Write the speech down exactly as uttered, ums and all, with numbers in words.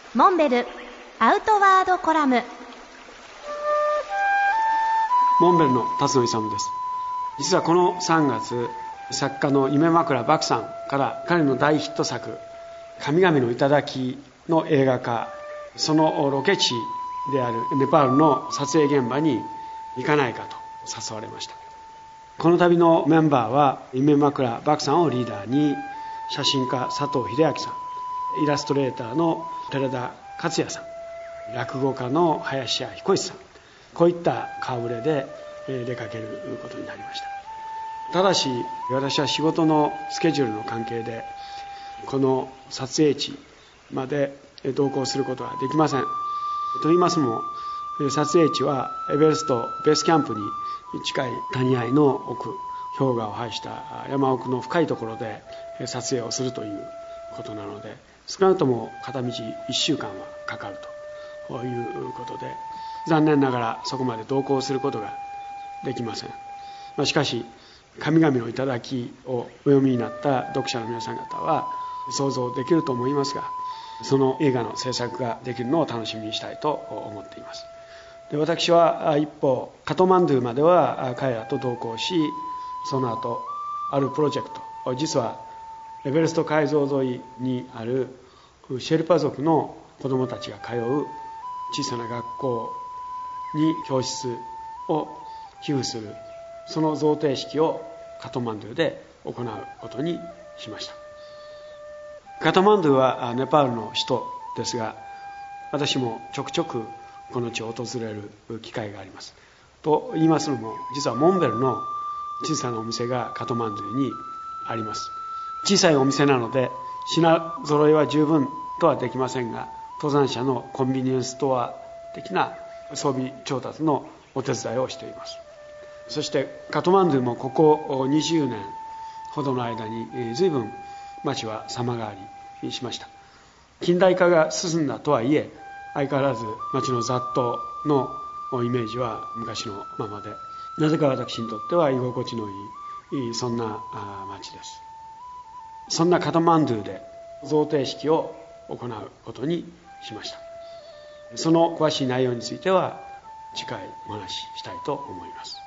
モンベルアウトワードコラム。 モンベルの辰野勇です。実はこのさんがつ、作家の夢枕獏さんから彼の大ヒット作神々の頂の映画化、そのロケ地であるネパールの撮影現場に行かないかと誘われました。この旅のメンバーは夢枕獏さんをリーダーに、写真家佐藤秀明さん、イラストレーターの寺田克也さん、落語家の林家彦一さん、こういった顔ぶれで出かけることになりました。ただし私は仕事のスケジュールの関係でこの撮影地まで同行することはできません。と言いますのも、撮影地はエベレストベースキャンプに近い谷合の奥、氷河を排した山奥の深いところで撮影をするということなので、少なくとも片道いっしゅうかんはかかるということで、残念ながらそこまで同行することができません。しかし神々の頂をお読みになった読者の皆さん方は想像できると思いますが、その映画の制作ができるのを楽しみにしたいと思っています。で、私は一方カトマンドゥまでは彼らと同行し、その後あるプロジェクト、実はエベレスト海蔵沿いにあるシェルパ族の子どもたちが通う小さな学校に教室を寄付する、その贈呈式をカトマンドゥで行うことにしました。カトマンドゥはネパールの首都ですが、私もちょくちょくこの地を訪れる機会があります。と言いますのも、実はモンベルの小さなお店がカトマンドゥにあります。小さいお店なので品揃えは十分とはできませんが、登山者のコンビニエンスストア的な装備調達のお手伝いをしています。そしてカトマンドゥもここにじゅうねんほどの間に随分街は様変わりしました。近代化が進んだとはいえ、相変わらず街の雑踏のイメージは昔のままで、なぜか私にとっては居心地のいい、そんな街です。そんなカトマンドゥで贈呈式を行うことにしました。その詳しい内容については次回お話ししたいと思います。